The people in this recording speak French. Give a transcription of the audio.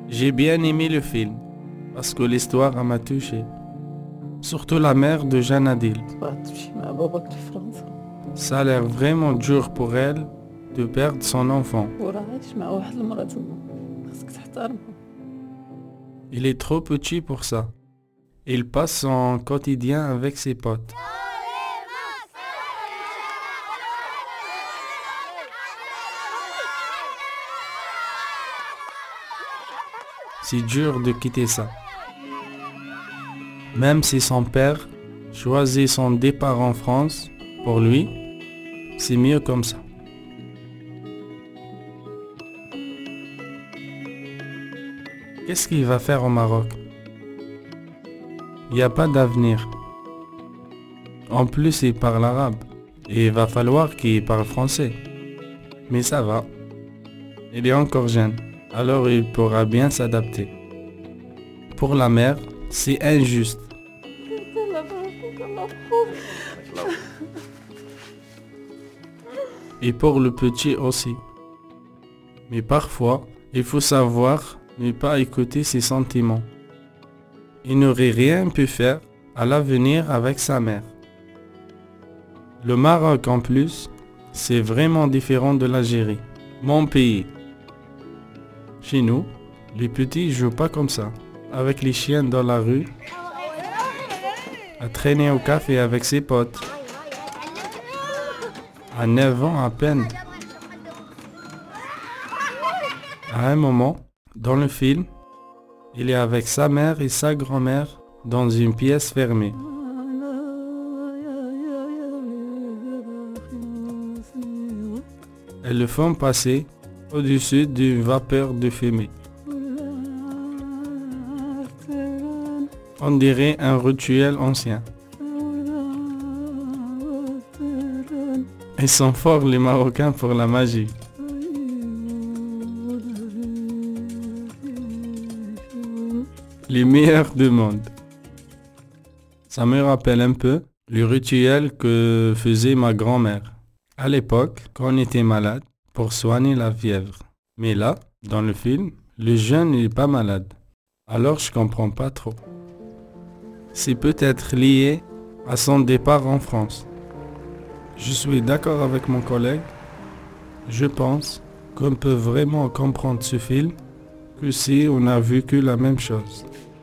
J'ai bien aimé le film, parce que l'histoire m'a touché. Surtout la mère de Jeanne Adil. تبغى تمشي مع باباك لفرنسا Ça a l'air vraiment dur pour elle de perdre son enfant. وراه عايش مع واحد المرأة تما خاصك تحترمها. Il est trop petit pour ça. Il passe son quotidien avec ses potes. C'est dur de quitter ça. Même si son père choisit son départ en France, pour lui, c'est mieux comme ça. Qu'est-ce qu'il va faire au Maroc? Il n'y a pas d'avenir. En plus, il parle arabe. Et il va falloir qu'il parle français. Mais ça va. Il est encore jeune. Alors il pourra bien s'adapter. Pour la mère, c'est injuste. Et pour le petit aussi. Mais parfois, il faut savoir ne pas écouter ses sentiments. Il n'aurait rien pu faire à l'avenir avec sa mère. Le Maroc en plus, c'est vraiment différent de l'Algérie, mon pays. Chez nous, les petits jouent pas comme ça, avec les chiens dans la rue, à traîner au café avec ses potes. À 9 ans à peine. À un moment, dans le film, il est avec sa mère et sa grand-mère dans une pièce fermée. Elles le font passer au-dessus d'une vapeur de fumée. On dirait un rituel ancien. Ils sont forts les Marocains pour la magie. Les meilleurs du monde. Ça me rappelle un peu le rituel que faisait ma grand-mère. À l'époque, quand on était malade, pour soigner la fièvre. Mais là, dans le film, le jeune n'est pas malade. Alors je comprends pas trop. C'est peut-être lié à son départ en France. Je suis d'accord avec mon collègue. Je pense qu'on peut vraiment comprendre ce film que si on a vécu la même chose.